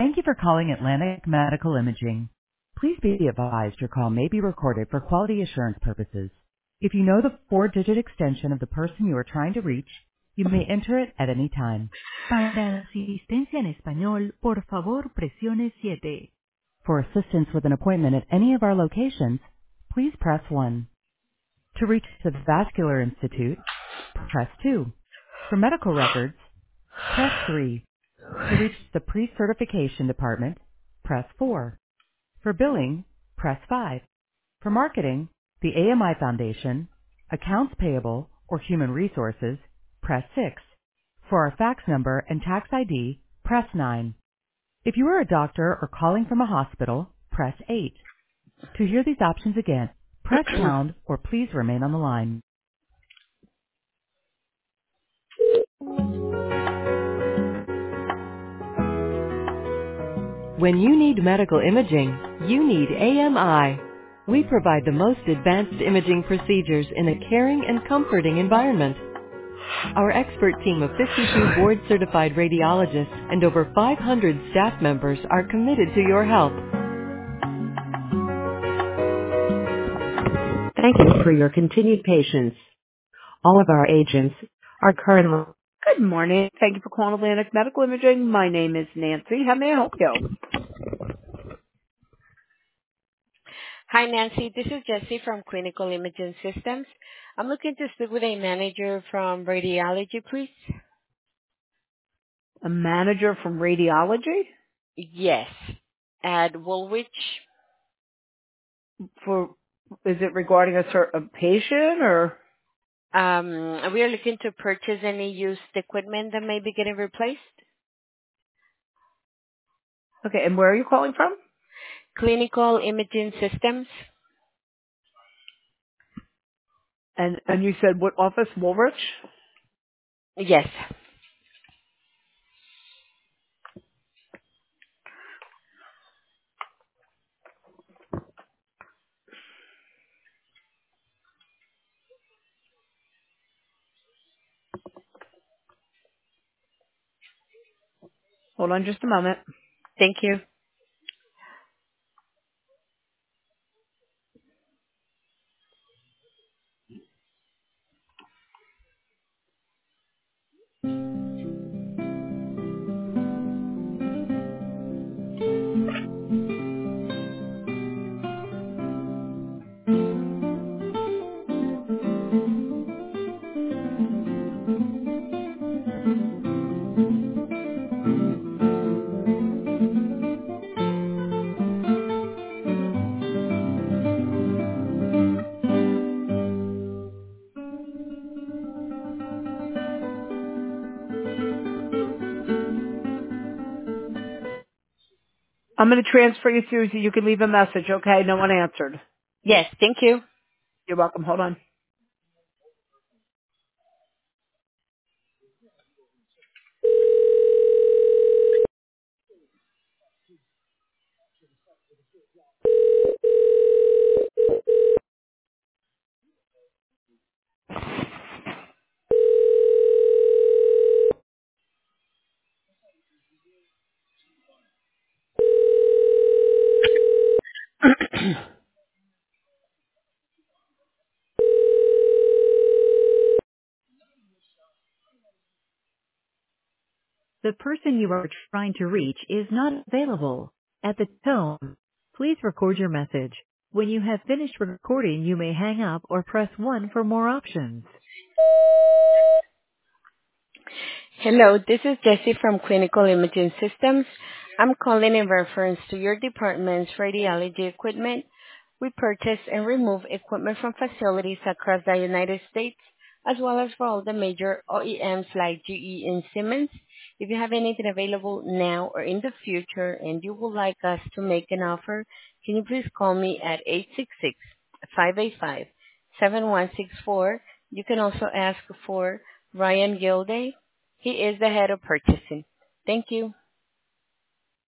Thank you for calling Atlantic Medical Imaging. Please be advised your call may be recorded for quality assurance purposes. If you know the four-digit extension of the person you are trying to reach, you may enter it at any time. Para asistencia en español, por favor, presione 7. For assistance with an appointment at any of our locations, please press 1. To reach the Vascular Institute, press 2. For medical records, press 3. To reach the pre-certification department, press 4. For billing, press 5. For marketing, the AMI Foundation, accounts payable, or human resources, press 6. For our fax number and tax ID, press 9. If you are a doctor or calling from a hospital, press 8. To hear these options again, press pound or please remain on the line. When you need medical imaging, you need AMI. We provide the most advanced imaging procedures in a caring and comforting environment. Our expert team of 52 board-certified radiologists and over 500 staff members are committed to your help. Thank you for your continued patience. All of our agents are currently... Good morning. Thank you for calling Atlantic Medical Imaging. My name is Nancy. How may I help you? Hi, Nancy. This is Jessie from Clinical Imaging Systems. I'm looking to speak with a manager from radiology, please. A manager from radiology? Yes. At Woolwich. Is it regarding a patient or? We are looking to purchase any used equipment that may be getting replaced. Okay, and where are you calling from? Clinical Imaging Systems. And you said what office? Woolwich? Yes. Hold on just a moment. Thank you. I'm going to transfer you through so you can leave a message, okay? No one answered. Yes, thank you. You're welcome. Hold on. The person you are trying to reach is not available. At the tone, please record your message. When you have finished recording, you may hang up or press 1 for more options. Hello, this is Jessie from Clinical Imaging Systems. I'm calling in reference to your department's radiology equipment. We purchase and remove equipment from facilities across the United States, as well as for all the major OEMs like GE and Siemens. If you have anything available now or in the future and you would like us to make an offer, can you please call me at 866-585-7164. You can also ask for Ryan Gilday. He is the head of purchasing. Thank you.